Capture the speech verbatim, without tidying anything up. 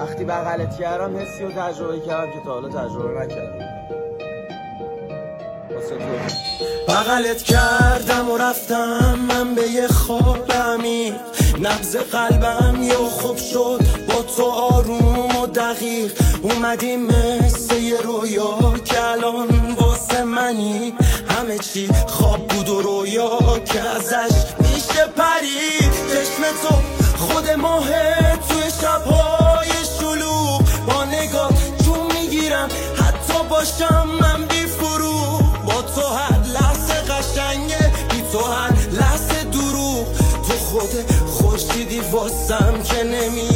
وقتی بغلت کردم حسی و تجربه کردم که تا حالا تجربه نکردم. واسه تو بغلت کردم و رفتم من به یه خواب عمیق، نبض قلبم یه خوب شد با تو آروم و دقیق. اومدی مثل یه رویا که الان واسه منی، همه چی خواب بود و رویا که ازش میشه پرید. چشم تو خود ماهه توی شبهای شلوغ، با نگاه جون میگیرم حتی باشم من بی فروغ. با تو هر لحظه قشنگه، بی تو هر لحظه دروغ. تو خود خورشیدی واسم که نمی